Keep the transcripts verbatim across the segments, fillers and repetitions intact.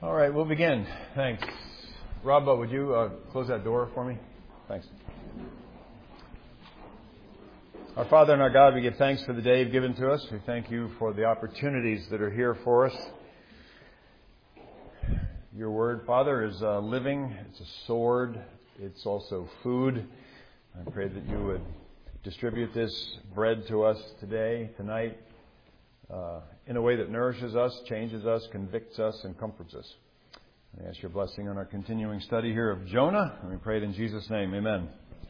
All right, we'll begin. Thanks. Rob, would you uh, close that door for me? Thanks. Our Father and our God, we give thanks for the day you've given to us. We thank you for the opportunities that are here for us. Your word, Father, is uh, living. It's a sword. It's also food. I pray that you would distribute this bread to us today, tonight, uh, in a way that nourishes us, changes us, convicts us, and comforts us. I ask your blessing on our continuing study here of Jonah, and we pray it in Jesus' name. Amen.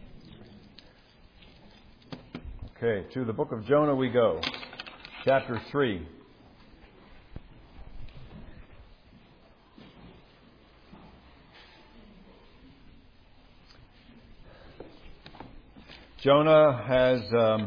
Okay, to the book of Jonah we go. Chapter three. Jonah has um,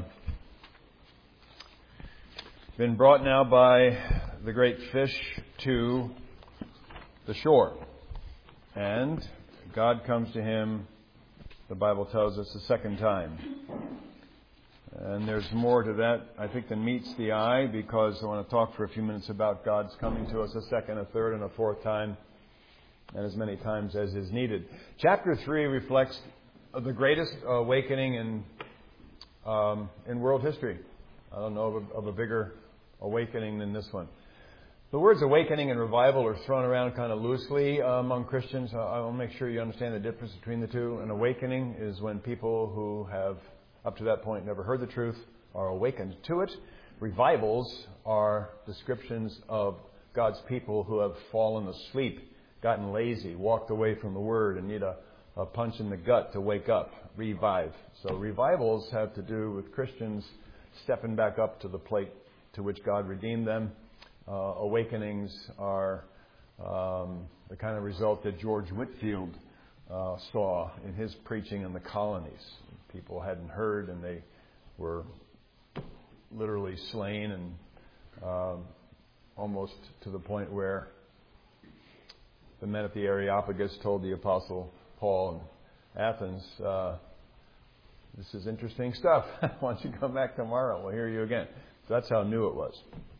been brought now by the great fish to the shore. And God comes to him, the Bible tells us, the second time. And there's more to that, I think, than meets the eye, because I want to talk for a few minutes about God's coming to us a second, a third, and a fourth time, and as many times as is needed. Chapter three reflects the greatest awakening in um, in world history. I don't know of a, of a bigger awakening than this one. The words awakening and revival are thrown around kind of loosely uh, among Christians. I want to make sure you understand the difference between the two. An awakening is when people who have, up to that point, never heard the truth are awakened to it. Revivals are descriptions of God's people who have fallen asleep, gotten lazy, walked away from the Word, and need a A punch in the gut to wake up, revive. So revivals have to do with Christians stepping back up to the plate to which God redeemed them. Uh, awakenings are um, the kind of result that George Whitefield uh, saw in his preaching in the colonies. People hadn't heard, and they were literally slain, and um, almost to the point where the men at the Areopagus told the Apostle Paul in Athens, uh, this is interesting stuff. Why don't you come back tomorrow? We'll hear you again. So that's how new it was.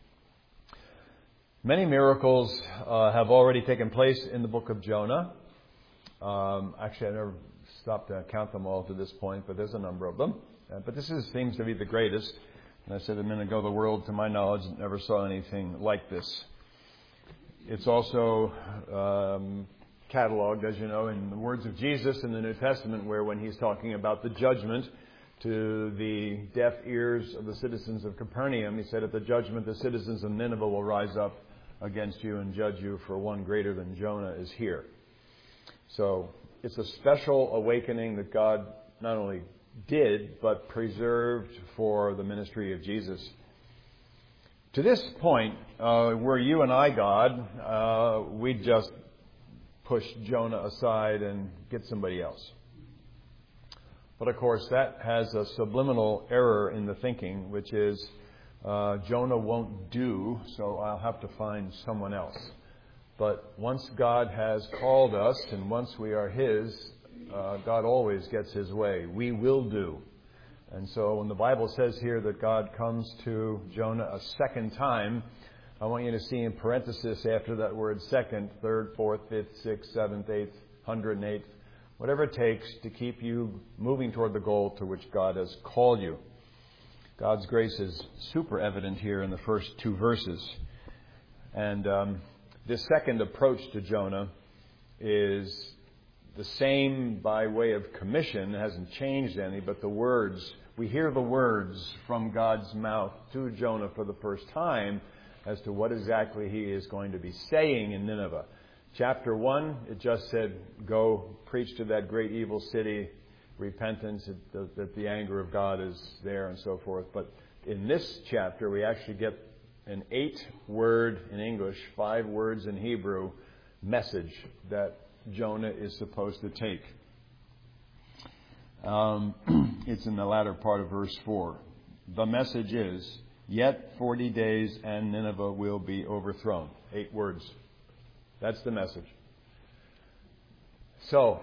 Many miracles uh, have already taken place in the book of Jonah. Um, actually, I never stopped to count them all to this point, but there's a number of them. Uh, but this is, seems to be the greatest. And I said a minute ago, the world, to my knowledge, never saw anything like this. It's also Um, cataloged, as you know, in the words of Jesus in the New Testament, where when he's talking about the judgment to the deaf ears of the citizens of Capernaum, he said, at the judgment the citizens of Nineveh will rise up against you and judge you, for one greater than Jonah is here. So it's a special awakening that God not only did, but preserved for the ministry of Jesus. To this point, uh, were you and I God, uh, we'd just push Jonah aside and get somebody else. But of course, that has a subliminal error in the thinking, which is uh, Jonah won't do, so I'll have to find someone else. But once God has called us, and once we are His, uh, God always gets His way. We will do. And so when the Bible says here that God comes to Jonah a second time, I want you to see in parenthesis after that word second, third, fourth, fifth, sixth, seventh, eighth, hundred and eighth, whatever it takes to keep you moving toward the goal to which God has called you. God's grace is super evident here in the first two verses. And um, this second approach to Jonah is the same by way of commission. It hasn't changed any, but the words, we hear the words from God's mouth to Jonah for the first time as to what exactly he is going to be saying in Nineveh. Chapter one, it just said, go preach to that great evil city, repentance, that the anger of God is there, and so forth. But in this chapter, we actually get an eight-word in English, five words in Hebrew, message that Jonah is supposed to take. Um, it's in the latter part of verse four. The message is, yet forty days and Nineveh will be overthrown. Eight words. That's the message. So,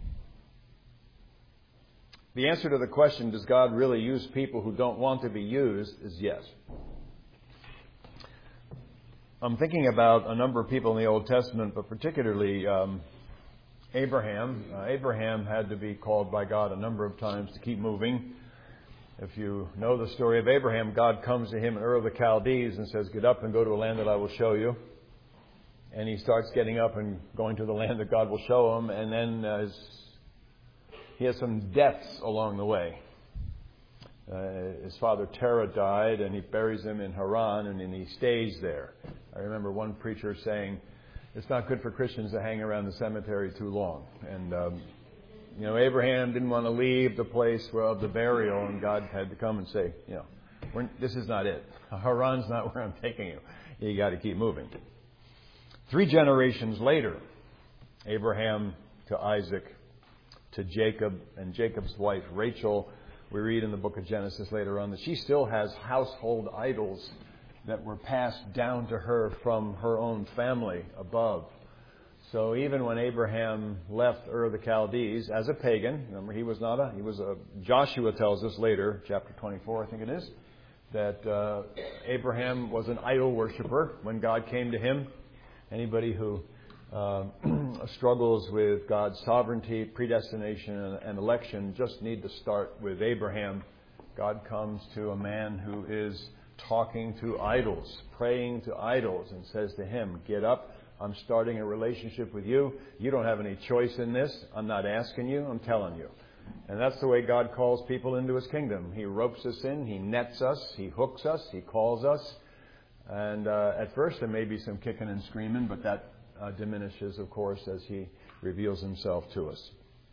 the answer to the question, does God really use people who don't want to be used, is yes. I'm thinking about a number of people in the Old Testament, but particularly um, Abraham. Uh, Abraham had to be called by God a number of times to keep moving. If you know the story of Abraham, God comes to him in Ur of the Chaldees and says, "Get up and go to a land that I will show you." And he starts getting up and going to the land that God will show him. And then uh, his, he has some deaths along the way. Uh, his father Terah died, and he buries him in Haran, and then he stays there. I remember one preacher saying, "It's not good for Christians to hang around the cemetery too long." And, um, you know, Abraham didn't want to leave the place of the burial, and God had to come and say, you know, We're, this is not it. Haran's not where I'm taking you. You got to keep moving. Three generations later, Abraham to Isaac to Jacob, and Jacob's wife Rachel, we read in the book of Genesis later on that she still has household idols that were passed down to her from her own family above. So even when Abraham left Ur of the Chaldees as a pagan, remember he was not a, he was a, Joshua tells us later, chapter twenty-four I think it is, that uh, Abraham was an idol worshiper when God came to him. Anybody who uh, struggles with God's sovereignty, predestination, and, and election just need to start with Abraham. God comes to a man who is talking to idols, praying to idols, and says to him, "Get up. I'm starting a relationship with you. You don't have any choice in this. I'm not asking you. I'm telling you." And that's the way God calls people into His kingdom. He ropes us in. He nets us. He hooks us. He calls us. And uh, at first there may be some kicking and screaming, but that uh, diminishes, of course, as He reveals Himself to us.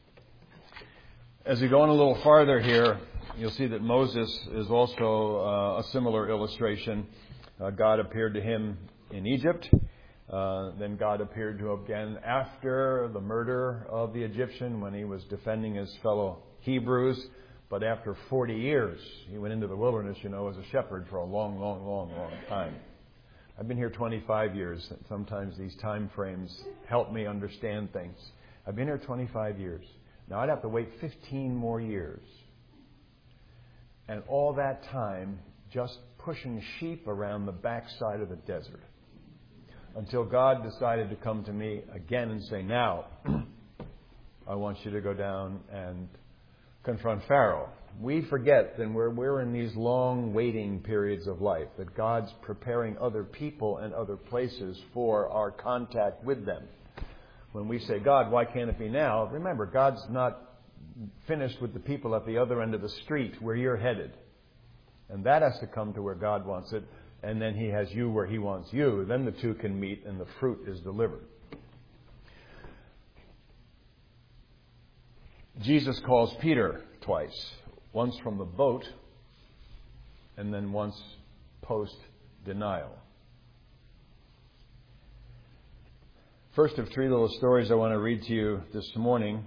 As we go on a little farther here, you'll see that Moses is also uh, a similar illustration. Uh, God appeared to him in Egypt. Uh, then God appeared to him again after the murder of the Egyptian when he was defending his fellow Hebrews. But after forty years, he went into the wilderness, you know, as a shepherd for a long, long, long, long time. I've been here twenty-five years. Sometimes these time frames help me understand things. I've been here twenty-five years. Now I'd have to wait fifteen more years. And all that time just pushing sheep around the backside of the desert. Until God decided to come to me again and say, "Now, I want you to go down and confront Pharaoh." We forget that we're, we're in these long waiting periods of life, that God's preparing other people and other places for our contact with them. When we say, "God, why can't it be now?" Remember, God's not finished with the people at the other end of the street where you're headed. And that has to come to where God wants it. And then He has you where He wants you. Then the two can meet and the fruit is delivered. Jesus calls Peter twice. Once from the boat and then once post-denial. First of three little stories I want to read to you this morning.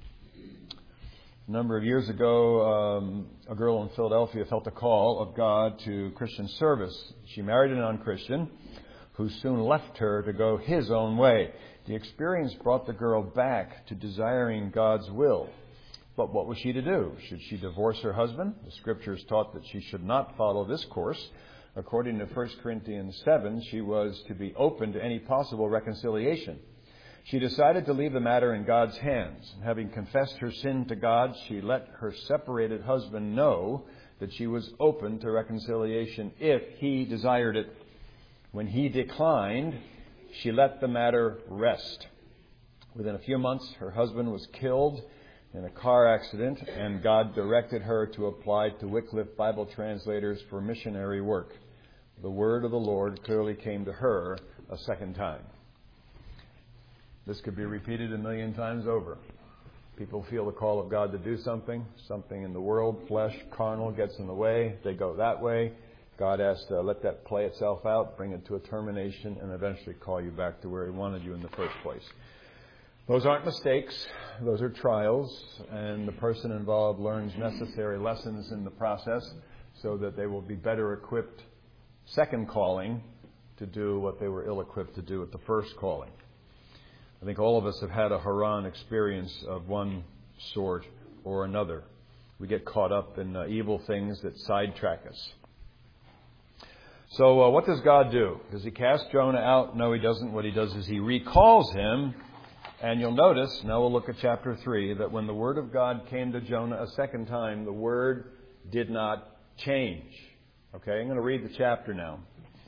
A number of years ago, um, a girl in Philadelphia felt a call of God to Christian service. She married a non-Christian who soon left her to go his own way. The experience brought the girl back to desiring God's will. But what was she to do? Should she divorce her husband? The Scriptures taught that she should not follow this course. According to First Corinthians seven, she was to be open to any possible reconciliation. She decided to leave the matter in God's hands. Having confessed her sin to God, she let her separated husband know that she was open to reconciliation if he desired it. When he declined, she let the matter rest. Within a few months, her husband was killed in a car accident, and God directed her to apply to Wycliffe Bible translators for missionary work. The word of the Lord clearly came to her a second time. This could be repeated a million times over. People feel the call of God to do something. Something in the world, flesh, carnal, gets in the way. They go that way. God has to let that play itself out, bring it to a termination, and eventually call you back to where He wanted you in the first place. Those aren't mistakes. Those are trials. And the person involved learns necessary lessons in the process so that they will be better equipped, second calling, to do what they were ill-equipped to do at the first calling. I think all of us have had a Haran experience of one sort or another. We get caught up in uh, evil things that sidetrack us. So uh, what does God do? Does he cast Jonah out? No, he doesn't. What he does is he recalls him. And you'll notice, now we'll look at chapter three, that when the word of God came to Jonah a second time, the word did not change. Okay, I'm going to read the chapter now.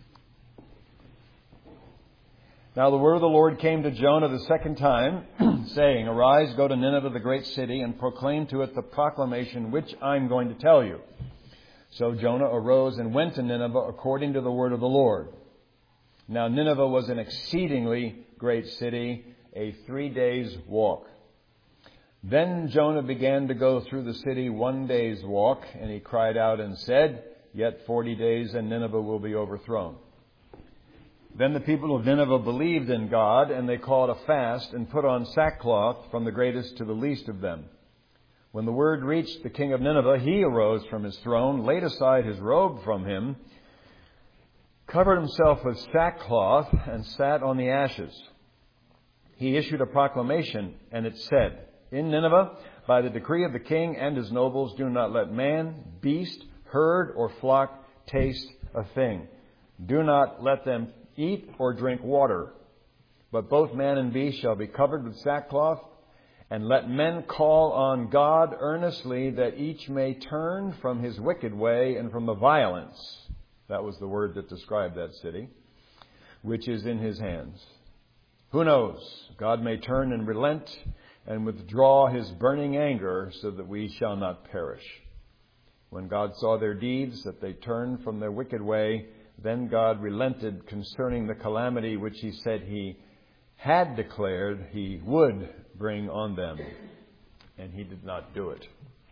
Now the word of the Lord came to Jonah the second time, saying, Arise, go to Nineveh, the great city, and proclaim to it the proclamation which I'm going to tell you. So Jonah arose and went to Nineveh according to the word of the Lord. Now Nineveh was an exceedingly great city, a three days' walk. Then Jonah began to go through the city one day's walk, and he cried out and said, Yet forty days and Nineveh will be overthrown. Then the people of Nineveh believed in God, and they called a fast and put on sackcloth from the greatest to the least of them. When the word reached the king of Nineveh, he arose from his throne, laid aside his robe from him, covered himself with sackcloth, and sat on the ashes. He issued a proclamation, and it said, In Nineveh, by the decree of the king and his nobles, do not let man, beast, herd, or flock taste a thing. Do not let them eat or drink water. But both man and beast shall be covered with sackcloth, and let men call on God earnestly, that each may turn from his wicked way and from the violence. That was the word that described that city, which is in his hands. Who knows? God may turn and relent and withdraw his burning anger, so that we shall not perish. When God saw their deeds, that they turned from their wicked way, then God relented concerning the calamity which he said he had declared he would bring on them. And he did not do it.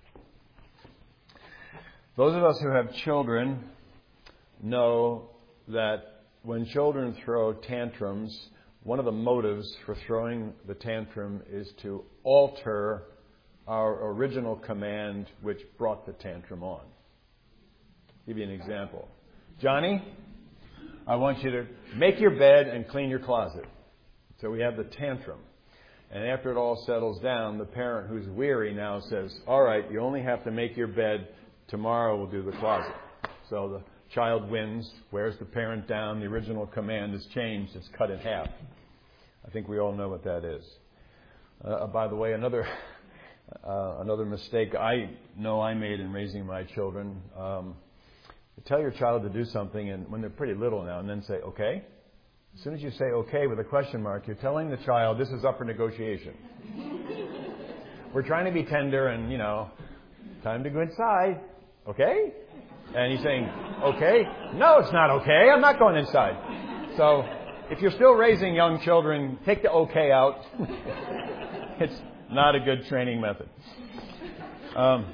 Those of us who have children know that when children throw tantrums, one of the motives for throwing the tantrum is to alter our original command which brought the tantrum on. I'll give you an example. Johnny, I want you to make your bed and clean your closet. So we have the tantrum. And after it all settles down, the parent who's weary now says, all right, you only have to make your bed. Tomorrow we'll do the closet. So the child wins, wears the parent down. The original command is changed. It's cut in half. I think we all know what that is. Uh, by the way, another uh, another mistake I know I made in raising my children. Um, tell your child to do something, and when they're pretty little now, and then say, okay. As soon as you say okay with a question mark, you're telling the child this is up for negotiation. We're trying to be tender and, you know, time to go inside. Okay? And he's saying, okay? No, it's not okay. I'm not going inside. So if you're still raising young children, take the okay out. It's not a good training method. Um,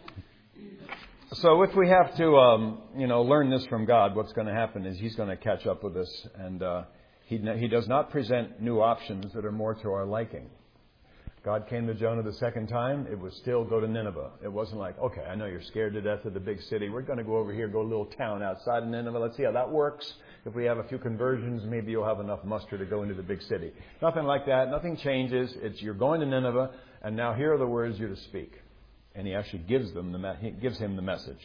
so if we have to, um, you know, learn this from God, what's going to happen is He's going to catch up with us, and uh, he, he does not present new options that are more to our liking. God came to Jonah the second time. It was still go to Nineveh. It wasn't like, okay, I know you're scared to death of the big city. We're going to go over here, go to a little town outside of Nineveh. Let's see how that works. If we have a few conversions, maybe you'll have enough muster to go into the big city. Nothing like that. Nothing changes. It's you're going to Nineveh, and now here are the words you're to speak. And he actually gives them the he gives him the message.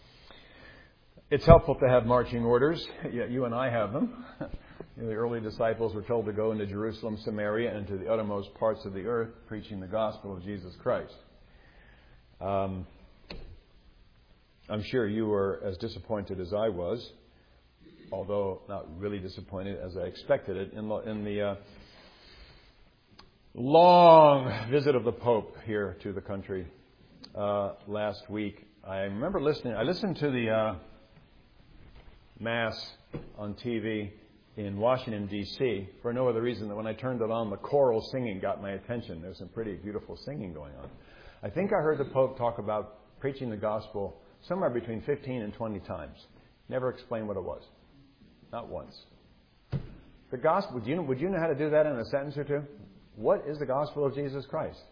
It's helpful to have marching orders. Yeah, you and I have them. The early disciples were told to go into Jerusalem, Samaria, and to the uttermost parts of the earth, preaching the gospel of Jesus Christ. Um, I'm sure you were as disappointed as I was, although not really disappointed as I expected it, in the, in the uh, long visit of the Pope here to the country uh, last week. I remember listening. I listened to the uh, Mass on T V in Washington, D C for no other reason than when I turned it on, the choral singing got my attention. There's some pretty beautiful singing going on. I think I heard the Pope talk about preaching the gospel somewhere between fifteen and twenty times. Never explained what it was. Not once. The gospel, would you, would you know how to do that in a sentence or two? What is the gospel of Jesus Christ?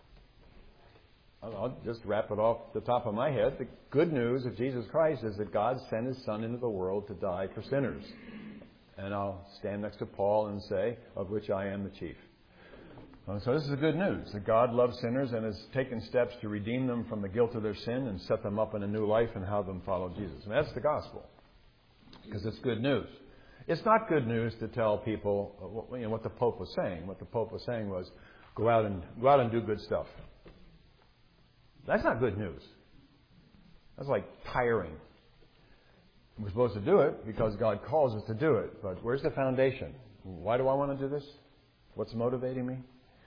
I'll just wrap it off the top of my head. The good news of Jesus Christ is that God sent His Son into the world to die for sinners. And I'll stand next to Paul and say, of which I am the chief. So this is the good news, that God loves sinners and has taken steps to redeem them from the guilt of their sin and set them up in a new life and have them follow Jesus. And that's the gospel. because it's good news. It's not good news to tell people you know, what the Pope was saying. What the Pope was saying was, go out and go out and do good stuff. That's not good news. That's like tiring. We're supposed to do it because God calls us to do it. But where's the foundation? Why do I want to do this? What's motivating me?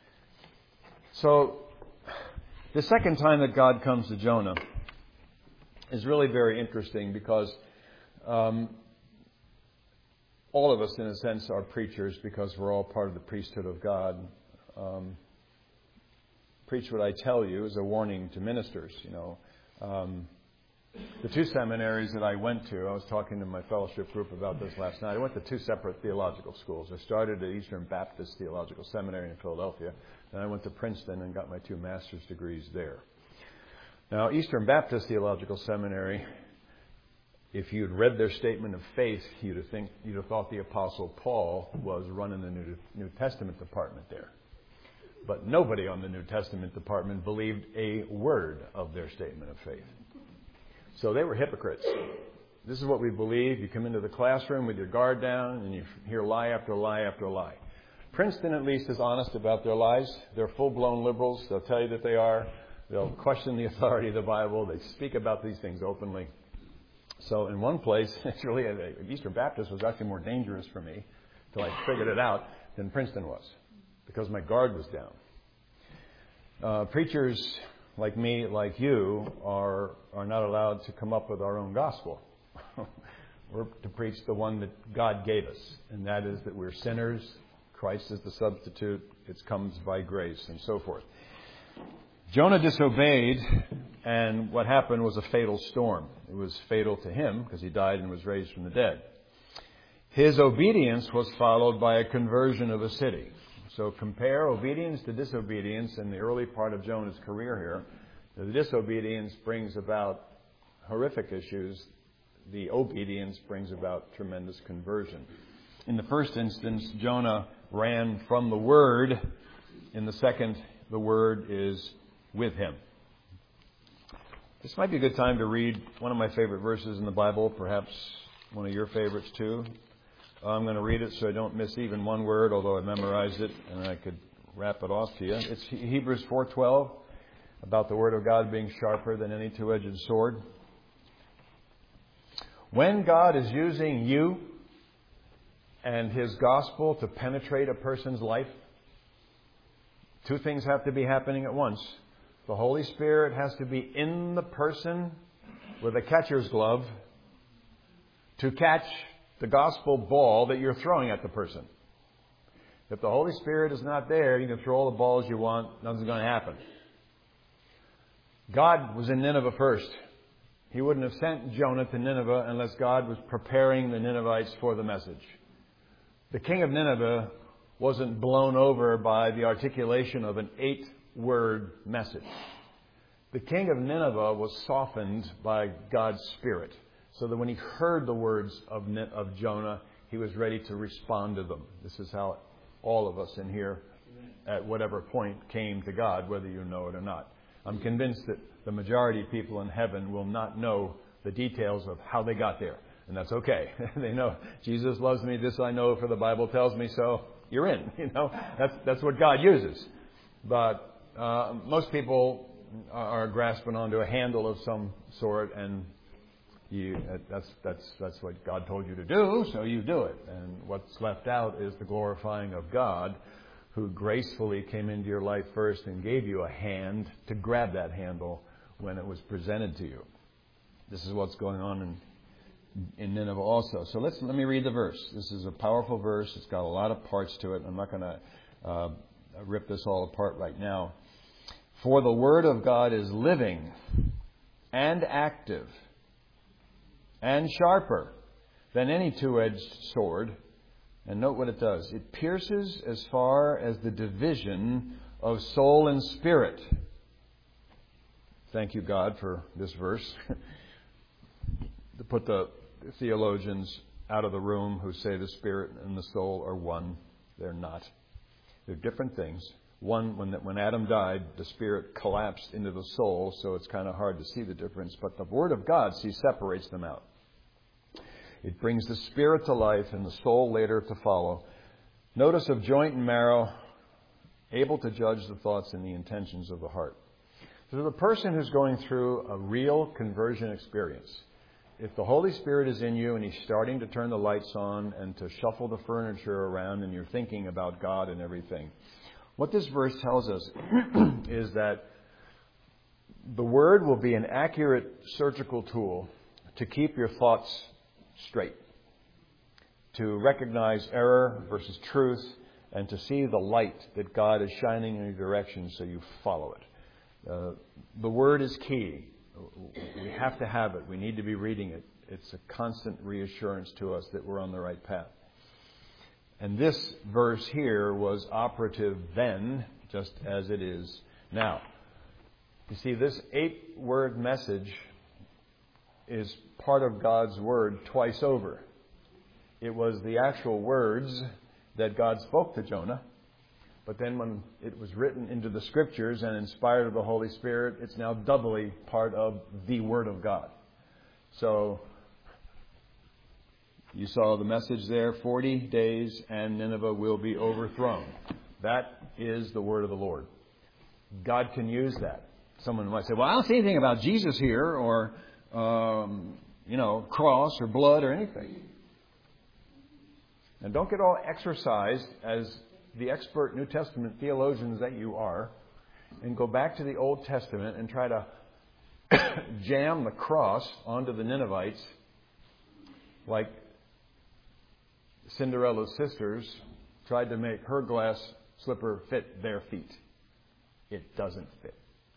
So, the second time that God comes to Jonah is really very interesting because um, all of us, in a sense, are preachers because we're all part of the priesthood of God. Um, preach what I tell you is a warning to ministers, you know. Um, the two seminaries that I went to, I was talking to my fellowship group about this last night. I went to two separate theological schools. I started at Eastern Baptist Theological Seminary in Philadelphia. Then I went to Princeton and got my two master's degrees there. Now, Eastern Baptist Theological Seminary, if you'd read their statement of faith, you'd have, think, you'd have thought the Apostle Paul was running the New, New Testament department there. But nobody on the New Testament department believed a word of their statement of faith. So they were hypocrites. This is what we believe. You come into the classroom with your guard down and you hear lie after lie after lie. Princeton at least is honest about their lies. They're full-blown liberals. They'll tell you that they are. They'll question the authority of the Bible. They speak about these things openly. So in one place, it's really Eastern Baptist was actually more dangerous for me until I figured it out than Princeton was because my guard was down. Uh, preachers like me, like you, are are not allowed to come up with our own gospel. We're to preach the one that God gave us, and that is that we're sinners. Christ is the substitute. It comes by grace, and so forth. Jonah disobeyed, and what happened was a fatal storm. It was fatal to him because he died and was raised from the dead. His obedience was followed by a conversion of a city. So compare obedience to disobedience in the early part of Jonah's career here. The disobedience brings about horrific issues. The obedience brings about tremendous conversion. In the first instance, Jonah ran from the Word. In the second, the Word is with him. This might be a good time to read one of my favorite verses in the Bible, perhaps one of your favorites too. I'm going to read it so I don't miss even one word, although I memorized it and I could wrap it off to you. It's Hebrews four twelve, about the Word of God being sharper than any two-edged sword. When God is using you and His gospel to penetrate a person's life, two things have to be happening at once. The Holy Spirit has to be in the person with a catcher's glove to catch the gospel ball that you're throwing at the person. If the Holy Spirit is not there, you can throw all the balls you want, nothing's going to happen. God was in Nineveh first. He wouldn't have sent Jonah to Nineveh unless God was preparing the Ninevites for the message. The king of Nineveh wasn't blown over by the articulation of an eight-word message. The king of Nineveh was softened by God's Spirit, so that when he heard the words of, of Jonah, he was ready to respond to them. This is how all of us in here, at whatever point, came to God, whether you know it or not. I'm convinced that the majority of people in heaven will not know the details of how they got there. And that's okay. They know, Jesus loves me, this I know, for the Bible tells me so. You're in, you know. That's that's what God uses. But uh, most people are grasping onto a handle of some sort, and You, that's that's that's what God told you to do, so you do it. And what's left out is the glorifying of God, who gracefully came into your life first and gave you a hand to grab that handle when it was presented to you. This is what's going on in in Nineveh also. So let's let me read the verse. This is a powerful verse. It's got a lot of parts to it. I'm not going to uh, rip this all apart right now. For the word of God is living and active and sharper than any two-edged sword. And note what it does. It pierces as far as the division of soul and spirit. Thank you, God, for this verse. To put the theologians out of the room who say the spirit and the soul are one. They're not. They're different things. One, when when Adam died, the spirit collapsed into the soul, so it's kind of hard to see the difference. But the Word of God, see, separates them out. It brings the spirit to life and the soul later to follow. Notice of joint and marrow, able to judge the thoughts and the intentions of the heart. So the person who's going through a real conversion experience, if the Holy Spirit is in you and He's starting to turn the lights on and to shuffle the furniture around and you're thinking about God and everything, what this verse tells us is that the Word will be an accurate surgical tool to keep your thoughts straight, to recognize error versus truth, and to see the light that God is shining in your direction so you follow it. Uh, the Word is key. We have to have it. We need to be reading it. It's a constant reassurance to us that we're on the right path. And this verse here was operative then, just as it is now. You see, this eight-word message is part of God's Word twice over. It was the actual words that God spoke to Jonah. But then when it was written into the Scriptures and inspired of the Holy Spirit, it's now doubly part of the Word of God. So, you saw the message there, forty days and Nineveh will be overthrown. That is the Word of the Lord. God can use that. Someone might say, well, I don't see anything about Jesus here, or, um, you know, cross or blood or anything. And don't get all exercised as the expert New Testament theologians that you are, and go back to the Old Testament and try to jam the cross onto the Ninevites like Cinderella's sisters tried to make her glass slipper fit their feet. It doesn't fit.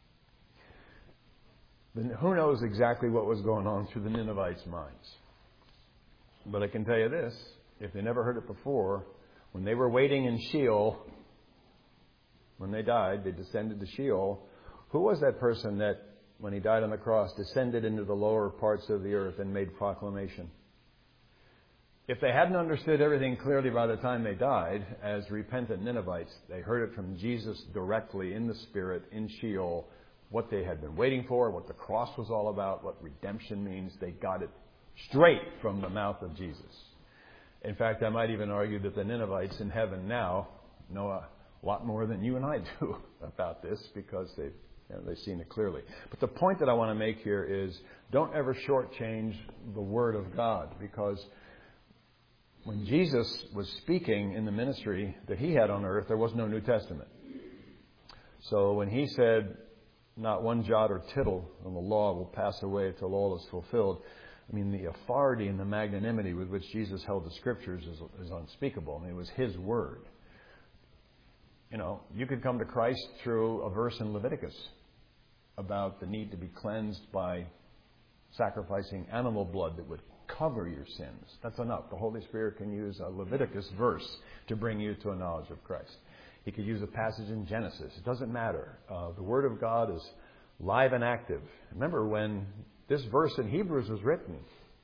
Then who knows exactly what was going on through the Ninevites' minds? But I can tell you this, if they never heard it before, when they were waiting in Sheol, when they died, they descended to Sheol. Who was that person that, when he died on the cross, descended into the lower parts of the earth and made proclamation? If they hadn't understood everything clearly by the time they died, as repentant Ninevites, they heard it from Jesus directly in the Spirit in Sheol, what they had been waiting for, what the cross was all about, what redemption means. They got it straight from the mouth of Jesus. In fact, I might even argue that the Ninevites in heaven now know a lot more than you and I do about this, because they've, you know, they've seen it clearly. But the point that I want to make here is, don't ever shortchange the Word of God, because when Jesus was speaking in the ministry that He had on earth, there was no New Testament. So when He said, not one jot or tittle of the law will pass away till all is fulfilled, I mean, the authority and the magnanimity with which Jesus held the Scriptures is, is unspeakable. I mean, it was His Word. You know, you could come to Christ through a verse in Leviticus about the need to be cleansed by sacrificing animal blood that would cover your sins. That's enough. The Holy Spirit can use a Leviticus verse to bring you to a knowledge of Christ. He could use a passage in Genesis. It doesn't matter. Uh, the Word of God is live and active. Remember when this verse in Hebrews was written,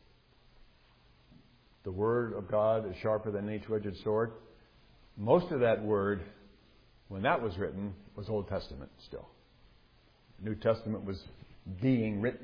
the Word of God is sharper than any two-edged sword. Most of that Word, when that was written, was Old Testament still. The New Testament was being written.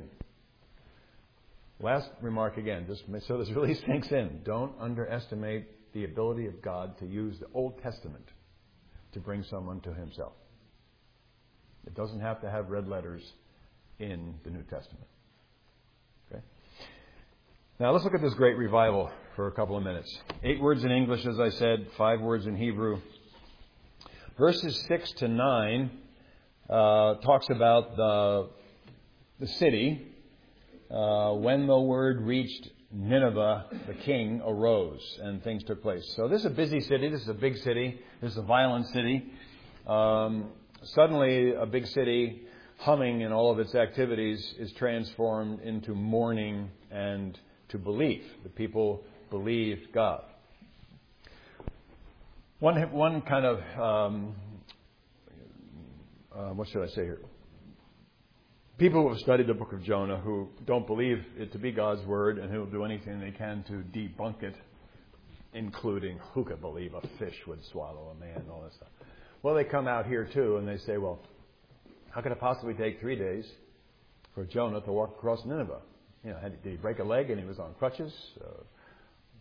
Last remark again, just so this really sinks in. Don't underestimate the ability of God to use the Old Testament to bring someone to Himself. It doesn't have to have red letters in the New Testament. Okay? Now let's look at this great revival for a couple of minutes. Eight words in English, as I said, five words in Hebrew. Verses six to nine uh, talks about the, the city. Uh, when the word reached Nineveh, the king arose and things took place. So this is a busy city. This is a big city. This is a violent city. Um, suddenly, a big city humming in all of its activities is transformed into mourning and to belief. The people believed God. One, one kind of, um, uh, what should I say here? People who have studied the book of Jonah, who don't believe it to be God's word and who will do anything they can to debunk it, including who could believe a fish would swallow a man and all that stuff. Well, they come out here too and they say, well, how could it possibly take three days for Jonah to walk across Nineveh? You know, did he break a leg and he was on crutches? Uh,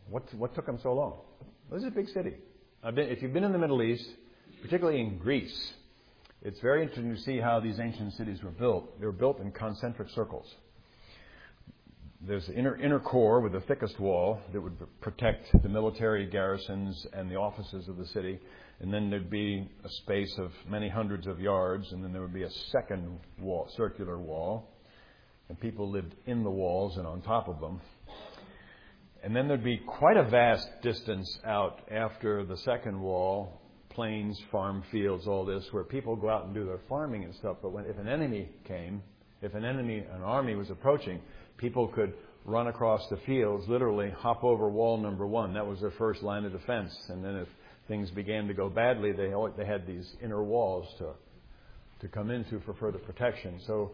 what what took them so long? This is a big city. I've been, if you've been in the Middle East, particularly in Greece, it's very interesting to see how these ancient cities were built. They were built in concentric circles. There's the inner, inner core with the thickest wall that would protect the military garrisons and the offices of the city. And then there'd be a space of many hundreds of yards, and then there would be a second wall, circular wall. And people lived in the walls and on top of them. And then there'd be quite a vast distance out after the second wall, plains, farm fields, all this, where people go out and do their farming and stuff. But when, if an enemy came, if an enemy, an army was approaching, people could run across the fields, literally hop over wall number one. That was their first line of defense. And then if things began to go badly, they they had these inner walls to to come into for further protection. So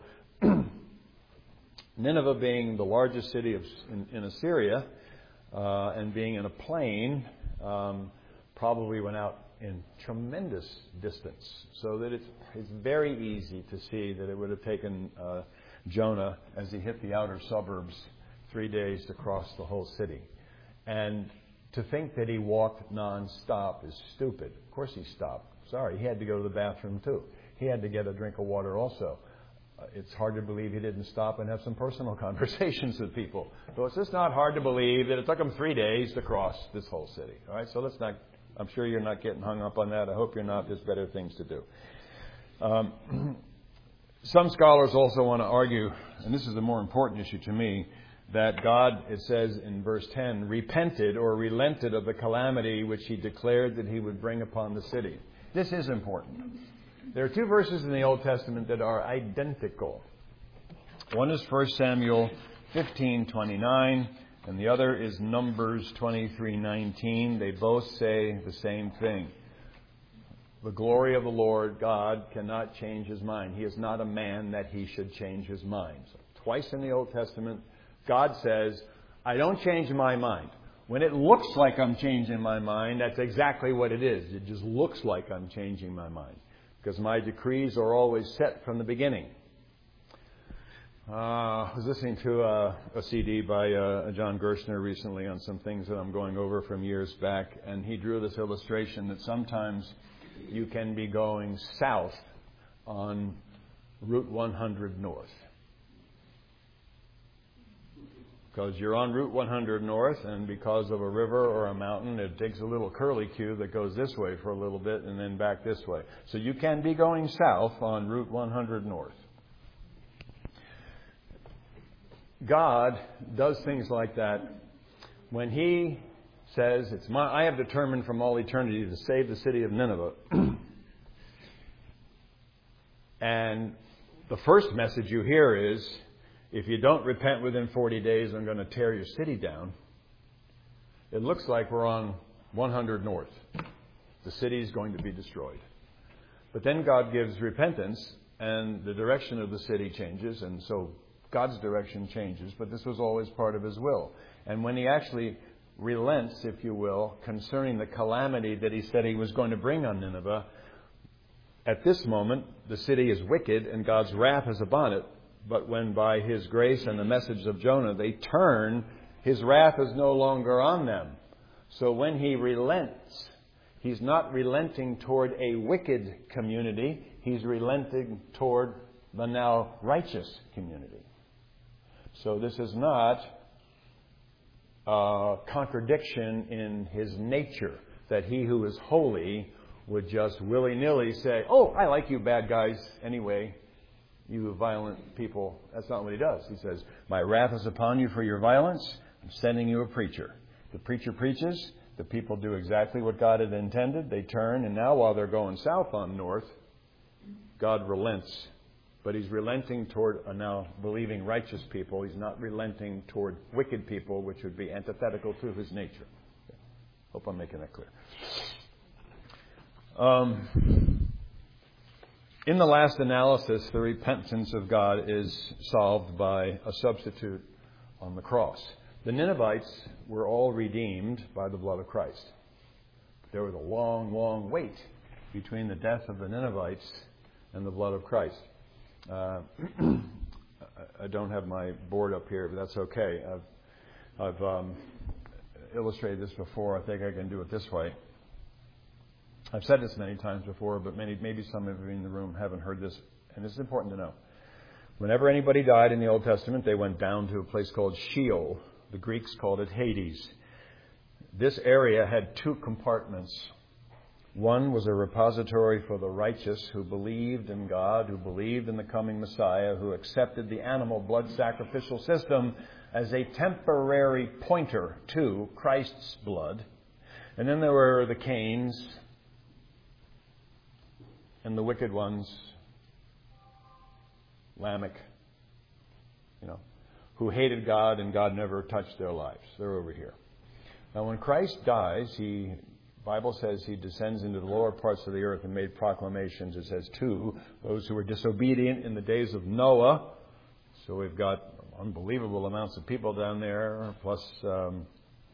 Nineveh, being the largest city of, in, in Assyria, uh, and being in a plain, um, probably went out in tremendous distance, so that it's it's very easy to see that it would have taken uh, Jonah, as he hit the outer suburbs, three days to cross the whole city. And to think that he walked non-stop is stupid. Of course he stopped. Sorry, he had to go to the bathroom too. He had to get a drink of water also. Uh, it's hard to believe he didn't stop and have some personal conversations with people. So it's just not hard to believe that it took him three days to cross this whole city. All right, so let's not, I'm sure you're not getting hung up on that. I hope you're not. There's better things to do. Um, some scholars also want to argue, and this is the more important issue to me, that God, it says in verse ten, repented or relented of the calamity which he declared that he would bring upon the city. This is important. There are two verses in the Old Testament that are identical. One is First Samuel fifteen twenty-nine, and the other is Numbers twenty-three nineteen. They both say the same thing. The glory of the Lord God cannot change his mind. He is not a man that he should change his mind. So twice in the Old Testament, God says, I don't change my mind. When it looks like I'm changing my mind, that's exactly what it is. It just looks like I'm changing my mind. Because my decrees are always set from the beginning. Uh, I was listening to a, a C D by uh, John Gerstner recently on some things that I'm going over from years back. And he drew this illustration that sometimes you can be going south on Route one hundred North. Because you're on Route one hundred North, and because of a river or a mountain, it digs a little curlicue that goes this way for a little bit and then back this way. So you can be going south on Route one hundred North. God does things like that when he says, "It's my, I have determined from all eternity to save the city of Nineveh." And the first message you hear is, if you don't repent within forty days, I'm going to tear your city down. It looks like we're on one hundred North. The city is going to be destroyed. But then God gives repentance, and the direction of the city changes, and so God's direction changes. But this was always part of his will. And when he actually relents, if you will, concerning the calamity that he said he was going to bring on Nineveh, at this moment, the city is wicked, and God's wrath is upon it. But when by his grace and the message of Jonah they turn, his wrath is no longer on them. So when he relents, he's not relenting toward a wicked community. He's relenting toward the now righteous community. So this is not a contradiction in his nature, that he who is holy would just willy-nilly say, oh, I like you bad guys anyway. You violent people. That's not what he does. He says, my wrath is upon you for your violence. I'm sending you a preacher. The preacher preaches. The people do exactly what God had intended. They turn. And now while they're going south on north, God relents. But he's relenting toward a now believing righteous people. He's not relenting toward wicked people, which would be antithetical to his nature. Hope I'm making that clear. Um... In the last analysis, the repentance of God is solved by a substitute on the cross. The Ninevites were all redeemed by the blood of Christ. There was a long, long wait between the death of the Ninevites and the blood of Christ. Uh, I don't have my board up here, but that's okay. I've, I've um, illustrated this before. I think I can do it this way. I've said this many times before, but many, maybe some of you in the room haven't heard this, and this is important to know. Whenever anybody died in the Old Testament, they went down to a place called Sheol. The Greeks called it Hades. This area had two compartments. One was a repository for the righteous who believed in God, who believed in the coming Messiah, who accepted the animal blood sacrificial system as a temporary pointer to Christ's blood. And then there were the Cains and the wicked ones, Lamech, you know, who hated God and God never touched their lives. They're over here. Now, when Christ dies, he, Bible says he descends into the lower parts of the earth and made proclamations. It says two, those who were disobedient in the days of Noah. So we've got unbelievable amounts of people down there, plus um,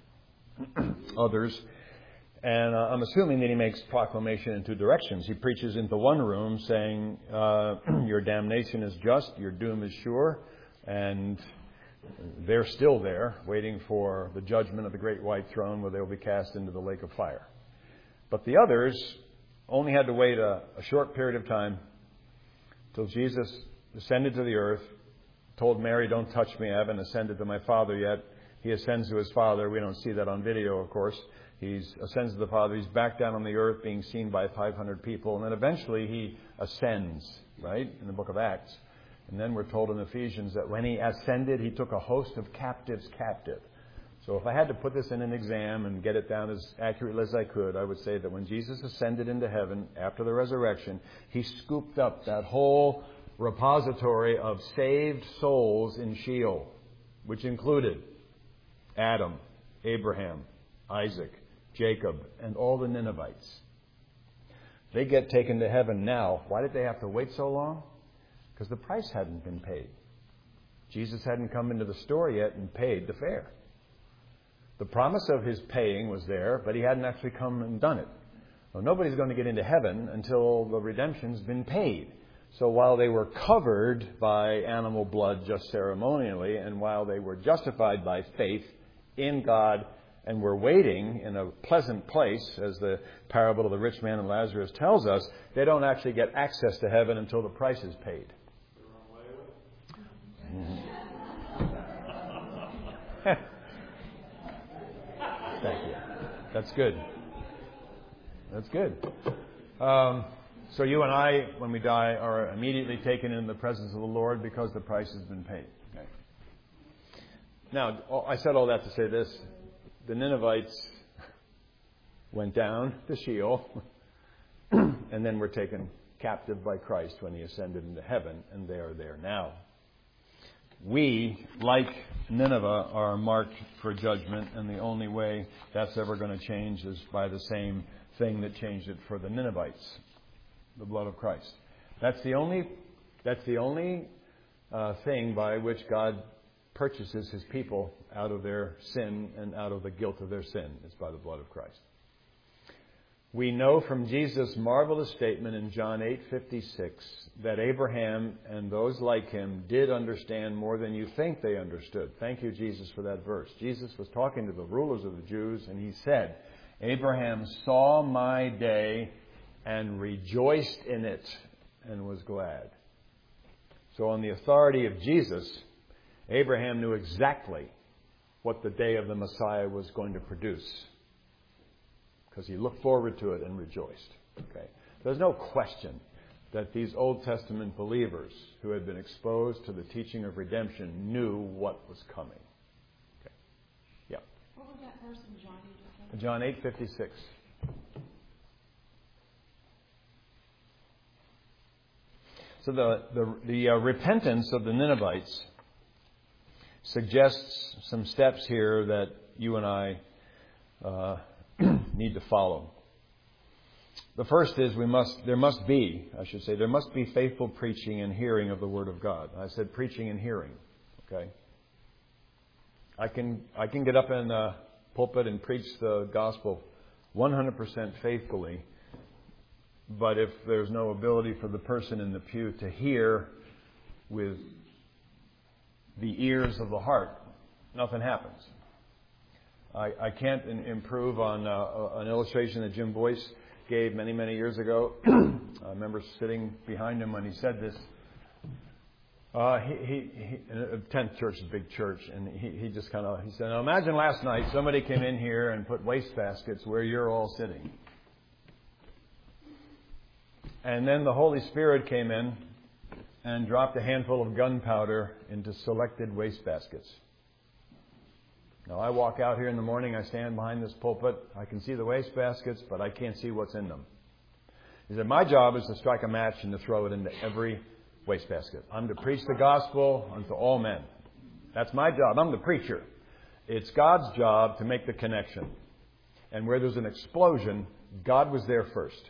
others. And uh, I'm assuming that he makes proclamation in two directions. He preaches into one room saying, uh, your damnation is just, your doom is sure, and they're still there, waiting for the judgment of the great white throne where they'll be cast into the lake of fire. But the others only had to wait a, a short period of time till Jesus descended to the earth, told Mary, don't touch me, I haven't ascended to my Father yet. He ascends to his Father. We don't see that on video, of course. He ascends to the Father. He's back down on the earth being seen by five hundred people. And then eventually he ascends, right, in the book of Acts. And then we're told in Ephesians that when he ascended, he took a host of captives captive. So if I had to put this in an exam and get it down as accurately as I could, I would say that when Jesus ascended into heaven after the resurrection, he scooped up that whole repository of saved souls in Sheol, which included Adam, Abraham, Isaac, Jacob, and all the Ninevites. They get taken to heaven now. Why did they have to wait so long? Because the price hadn't been paid. Jesus hadn't come into the story yet and paid the fare. The promise of his paying was there, but he hadn't actually come and done it. Well, nobody's going to get into heaven until the redemption's been paid. So while they were covered by animal blood just ceremonially, and while they were justified by faith in God and were waiting in a pleasant place, as the parable of the rich man and Lazarus tells us, they don't actually get access to heaven until the price is paid. Thank you. That's good. That's good. Um, so you and I, when we die, are immediately taken into the presence of the Lord because the price has been paid. Okay. Now, I said all that to say this. The Ninevites went down to Sheol and then were taken captive by Christ when he ascended into heaven, and they are there now. We, like Nineveh, are marked for judgment, and the only way that's ever going to change is by the same thing that changed it for the Ninevites, the blood of Christ. That's the only, that's the only uh, thing by which God purchases his people out of their sin and out of the guilt of their sin. It's by the blood of Christ. We know from Jesus' marvelous statement in John eight fifty-six that Abraham and those like him did understand more than you think they understood. Thank you, Jesus, for that verse. Jesus was talking to the rulers of the Jews, and he said, Abraham saw my day and rejoiced in it and was glad. So on the authority of Jesus, Abraham knew exactly what the day of the Messiah was going to produce, because he looked forward to it and rejoiced. Okay. There's no question that these Old Testament believers who had been exposed to the teaching of redemption knew what was coming. Okay. Yeah. What was that verse in John eight? John eight fifty-six. So the the, the uh, repentance of the Ninevites suggests some steps here that you and I uh, need to follow. The first is we must, there must be, I should say, there must be faithful preaching and hearing of the Word of God. I said preaching and hearing. Okay. I can I can get up in the pulpit and preach the gospel one hundred percent faithfully, but if there's no ability for the person in the pew to hear with the ears of the heart, nothing happens. I, I can't in, improve on uh, an illustration that Jim Boyce gave many, many years ago. I remember sitting behind him when he said this. Uh, he, he, he, tenth Church is a big church, and he, he just kind of, he said, now imagine last night somebody came in here and put wastebaskets where you're all sitting. And then the Holy Spirit came in and dropped a handful of gunpowder into selected wastebaskets. Now, I walk out here in the morning, I stand behind this pulpit, I can see the wastebaskets, but I can't see what's in them. He said, my job is to strike a match and to throw it into every wastebasket. I'm to preach the gospel unto all men. That's my job. I'm the preacher. It's God's job to make the connection. And where there's an explosion, God was there first.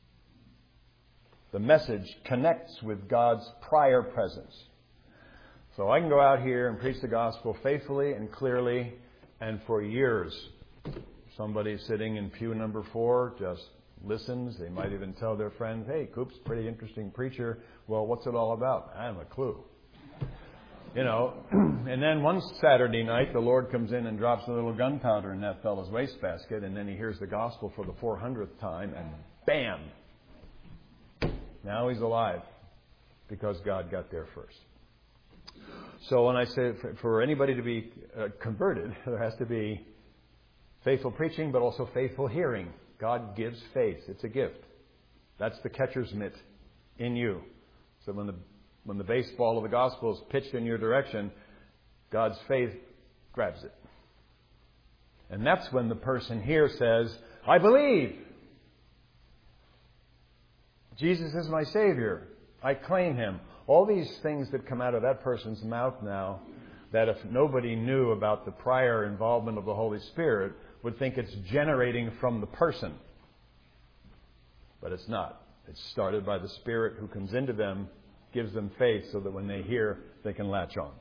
The message connects with God's prior presence. So I can go out here and preach the gospel faithfully and clearly, and for years, somebody sitting in pew number four just listens. They might even tell their friends, hey, Coop's a pretty interesting preacher. Well, what's it all about? I haven't a clue. You know, and then one Saturday night, the Lord comes in and drops a little gunpowder in that fellow's wastebasket, and then he hears the gospel for the four hundredth time, and bam! Now he's alive because God got there first. So when I say for, for anybody to be uh, converted, there has to be faithful preaching, but also faithful hearing. God gives faith. It's a gift. That's the catcher's mitt in you. So when the when the baseball of the gospel is pitched in your direction, God's faith grabs it. And that's when the person here says, I believe. Jesus is my Savior. I claim Him. All these things that come out of that person's mouth now, that if nobody knew about the prior involvement of the Holy Spirit, would think it's generating from the person. But it's not. It's started by the Spirit who comes into them, gives them faith so that when they hear, they can latch on.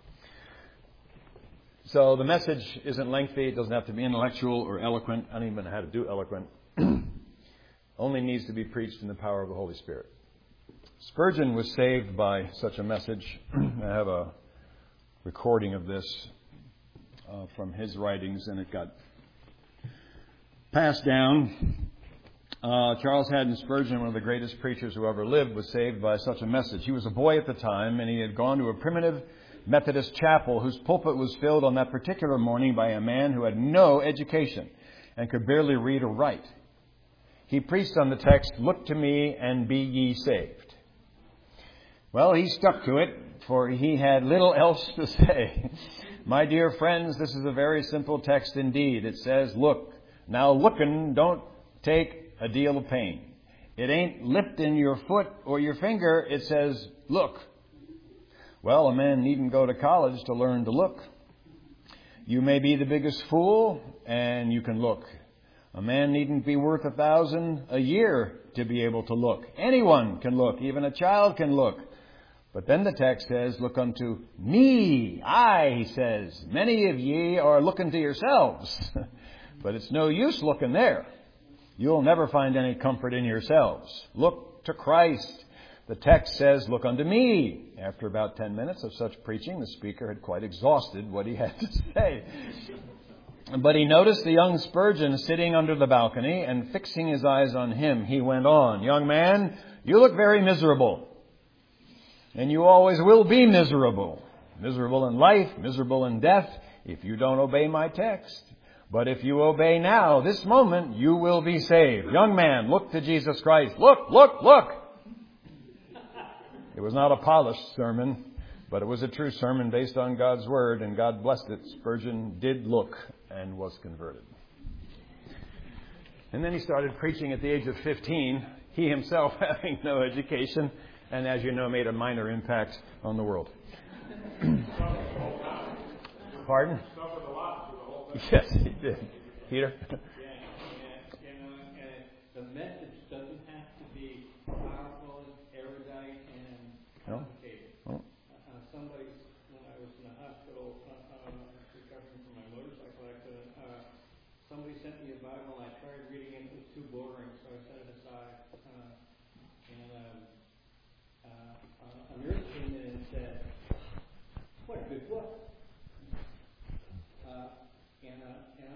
So the message isn't lengthy. It doesn't have to be intellectual or eloquent. I don't even know how to do eloquent. Only needs to be preached in the power of the Holy Spirit. Spurgeon was saved by such a message. I have a recording of this uh, from his writings, and it got passed down. Uh, Charles Haddon Spurgeon, one of the greatest preachers who ever lived, was saved by such a message. He was a boy at the time, and he had gone to a primitive Methodist chapel whose pulpit was filled on that particular morning by a man who had no education and could barely read or write. He preached on the text, "Look to me and be ye saved." Well, he stuck to it, for he had little else to say. My dear friends, this is a very simple text indeed. It says, look. Now, looking don't take a deal of pain. It ain't lifting your foot or your finger. It says, look. Well, a man needn't go to college to learn to look. You may be the biggest fool, and you can look. A man needn't be worth a thousand a year to be able to look. Anyone can look. Even a child can look. But then the text says, look unto me. I, he says, many of ye are looking to yourselves. But it's no use looking there. You'll never find any comfort in yourselves. Look to Christ. The text says, look unto me. After about ten minutes of such preaching, the speaker had quite exhausted what he had to say. But he noticed the young Spurgeon sitting under the balcony, and fixing his eyes on him, he went on, young man, you look very miserable. And you always will be miserable. Miserable in life, miserable in death, if you don't obey my text. But if you obey now, this moment, you will be saved. Young man, look to Jesus Christ. Look, look, look. It was not a polished sermon, but it was a true sermon based on God's Word, and God blessed it. Spurgeon did look and was converted. And then he started preaching at the age of fifteen, he himself having no education, and as you know, made a minor impact on the world. Pardon? Yes, he did. Peter? Yeah, and, and, uh, and the message doesn't have to be powerful, erudite, and complicated. No? Oh. Uh, somebody, when I was in the hospital uh, uh, recovering from my motorcycle accident, uh, somebody sent me a Bible, and I tried reading it. It was too boring, so I set it aside. Uh, and um, uh, a nurse came in and said, "What a good book." Uh, and, uh, and I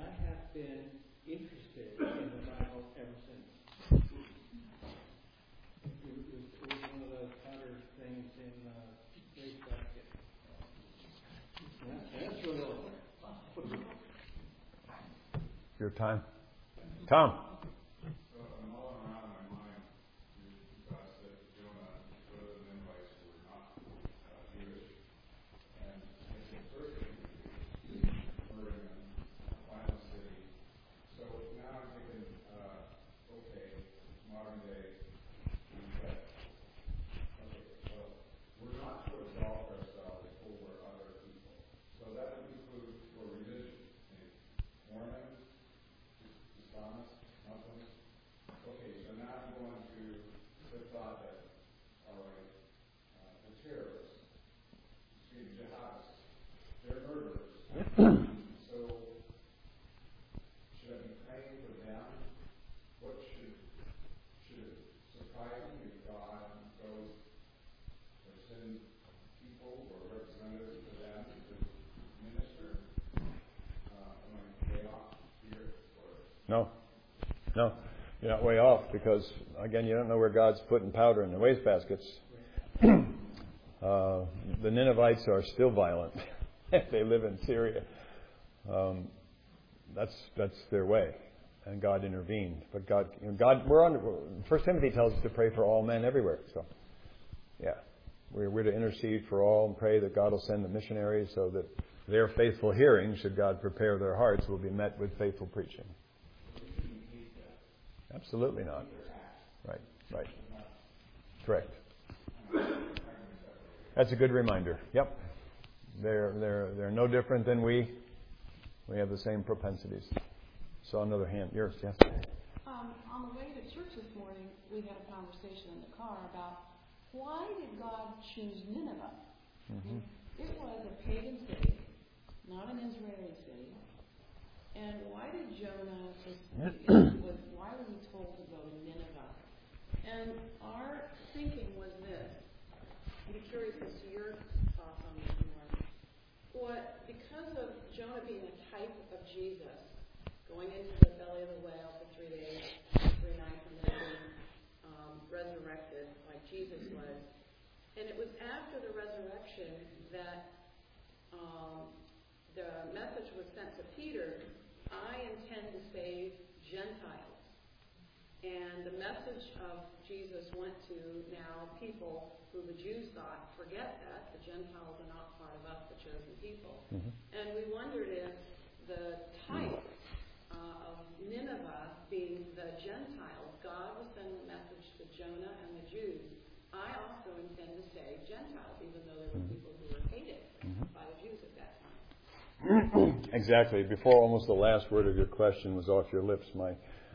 been interested in the Bible ever since. It was, it was one of those powder things in uh, waste basket. That's, that's really all. Your time. Tom. No, no, you're not way off because, again, you don't know where God's putting powder in the wastebaskets. uh, the Ninevites are still violent. They live in Syria. Um, that's that's their way, and God intervened. But God, you know, God, we're on. First Timothy tells us to pray for all men everywhere. So, yeah, we're we're to intercede for all and pray that God will send the missionaries so that their faithful hearing, should God prepare their hearts, will be met with faithful preaching. Absolutely not. Right, right. Correct. That's a good reminder. Yep. They're they're they're no different than we. We have the same propensities. So another hand. Yours, yes. Um, on the way to church this morning, we had a conversation in the car about why did God choose Nineveh? Mm-hmm. It was a pagan city, not an Israeli city. And why did Jonah just, was, why was he told to go to Nineveh? And our thinking was this. I'd be curious as to your thoughts on this more. What, because of Jonah being a type of Jesus, going into the belly of the whale for three days, three nights, and then being um, resurrected like Jesus was. And it was after the resurrection that um, the message was sent to Peter, I intend to save Gentiles. And the message of Jesus went to now people who the Jews thought, forget that, the Gentiles are not part of us, the chosen people. Mm-hmm. And we wondered if the type uh, of Nineveh being the Gentiles, God was sending a message to Jonah and the Jews. I also intend to save Gentiles, even though there were people who were hated mm-hmm. by the Jews at that time. Exactly. Before almost the last word of your question was off your lips, my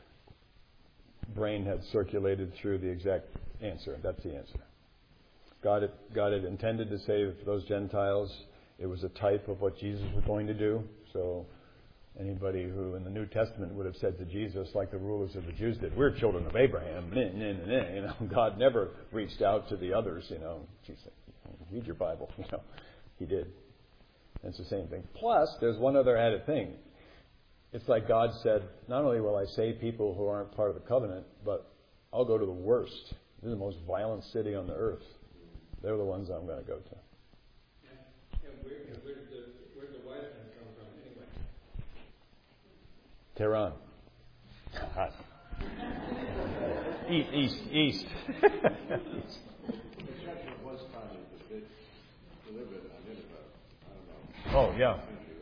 brain had circulated through the exact answer. That's the answer. God had, God had intended to save those Gentiles. It was a type of what Jesus was going to do. So anybody who in the New Testament would have said to Jesus, like the rulers of the Jews did, we're children of Abraham. Nah, nah, nah, nah. You know, God never reached out to the others. You know, Jesus, read your Bible. You know, He did. It's the same thing. Plus, there's one other added thing. It's like God said, not only will I save people who aren't part of the covenant, but I'll go to the worst. This is the most violent city on the earth. They're the ones I'm going to go to. And where, and where, did the, where did the wise men come from anyway? Tehran. Hot. East, east, east. East. Oh, yeah.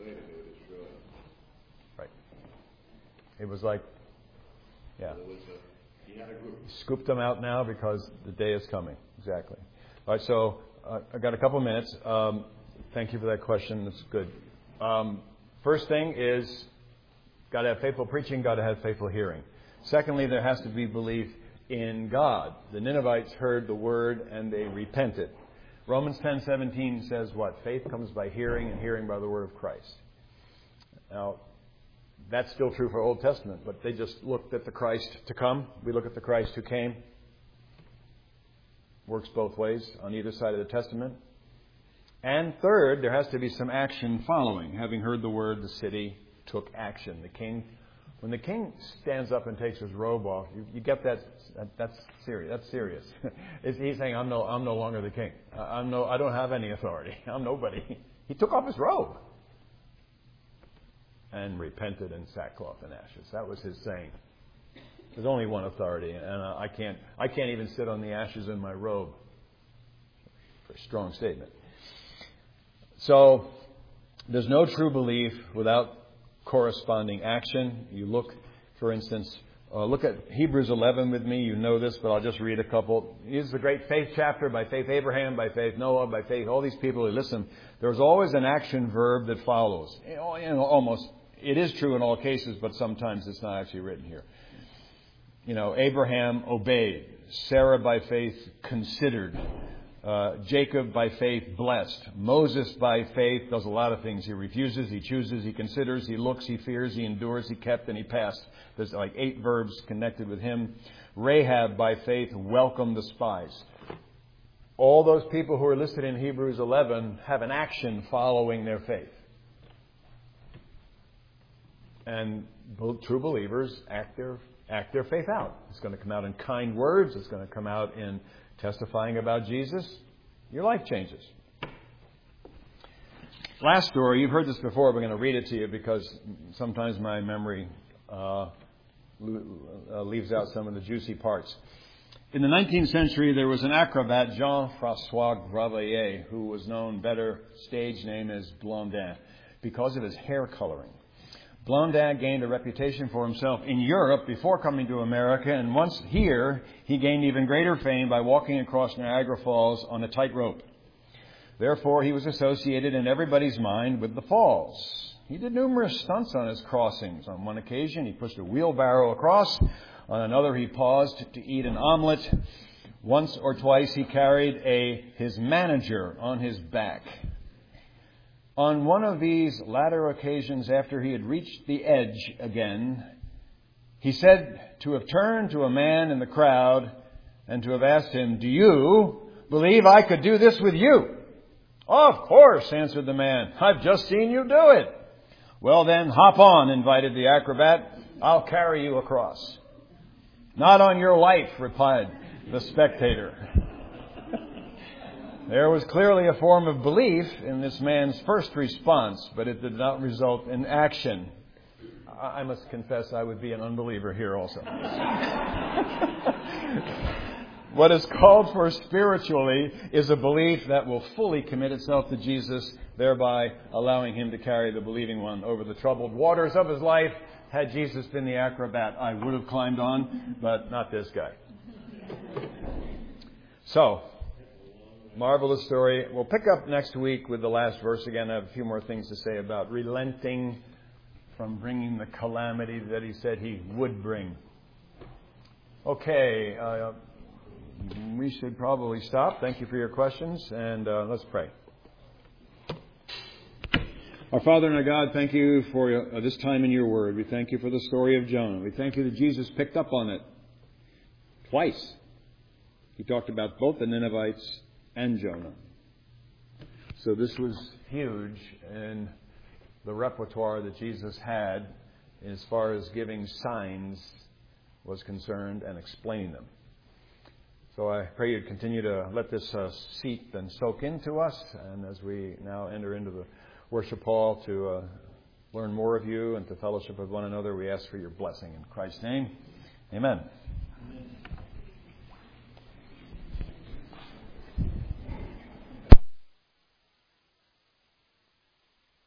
Right. It was like, yeah. Scooped them out now because the day is coming. Exactly. All right, so uh, I've got a couple minutes. Um, thank you for that question. That's good. Um, first thing is, got to have faithful preaching, got to have faithful hearing. Secondly, there has to be belief in God. The Ninevites heard the word and they repented. Romans ten seventeen says what? Faith comes by hearing, and hearing by the word of Christ. Now, that's still true for Old Testament, but they just looked at the Christ to come. We look at the Christ who came. Works both ways on either side of the Testament. And third, there has to be some action following. Having heard the word, the city took action. The king When the king stands up and takes his robe off, you, you get that, that. That's serious. That's serious. He's saying, "I'm no, I'm no longer the king. I'm no, I don't have any authority. I'm nobody." He took off his robe and repented in sackcloth and ashes. That was his saying. There's only one authority, and I can't, I can't even sit on the ashes in my robe. Very strong statement. So, there's no true belief without corresponding action. You look, for instance, uh, look at Hebrews eleven with me. You know this, but I'll just read a couple. Here's the great faith chapter. By faith Abraham, by faith Noah, by faith all these people who listen. There's always an action verb that follows. You know, you know, almost, it is true in all cases, but sometimes it's not actually written here. You know, Abraham obeyed. Sarah by faith considered. Uh, Jacob by faith blessed. Moses by faith does a lot of things. He refuses, he chooses, he considers, he looks, he fears, he endures, he kept, and he passed. There's like eight verbs connected with him. Rahab by faith welcomed the spies. All those people who are listed in Hebrews eleven have an action following their faith. And true believers act their act their faith out. It's going to come out in kind words. It's going to come out in testifying about Jesus. Your life changes. Last story. You've heard this before. We're going to read it to you because sometimes my memory uh, leaves out some of the juicy parts. In the nineteenth century, there was an acrobat, Jean-François Graveillet, who was known better stage name as Blondin because of his hair coloring. Blondin gained a reputation for himself in Europe before coming to America, and once here, he gained even greater fame by walking across Niagara Falls on a tightrope. Therefore, he was associated in everybody's mind with the falls. He did numerous stunts on his crossings. On one occasion, he pushed a wheelbarrow across. On another, he paused to eat an omelet. Once or twice, he carried a his manager on his back. On one of these latter occasions, after he had reached the edge again, he said to have turned to a man in the crowd and to have asked him, "Do you believe I could do this with you?" "Of course," answered the man. "I've just seen you do it." "Well then, hop on," invited the acrobat. "I'll carry you across." "Not on your life," replied the spectator. There was clearly a form of belief in this man's first response, but it did not result in action. I must confess I would be an unbeliever here also. What is called for spiritually is a belief that will fully commit itself to Jesus, thereby allowing him to carry the believing one over the troubled waters of his life. Had Jesus been the acrobat, I would have climbed on, but not this guy. So, marvelous story. We'll pick up next week with the last verse again. I have a few more things to say about relenting from bringing the calamity that he said he would bring. Okay, uh, we should probably stop. Thank you for your questions, and uh, let's pray. Our Father and our God, thank you for uh, this time in your word. We thank you for the story of Jonah. We thank you that Jesus picked up on it twice. He talked about both the Ninevites and Jonah. So this was huge in the repertoire that Jesus had as far as giving signs was concerned and explaining them. So I pray you'd continue to let this uh, seep and soak into us, and as we now enter into the worship hall to uh, learn more of you and to fellowship with one another, we ask for your blessing. In Christ's name, amen.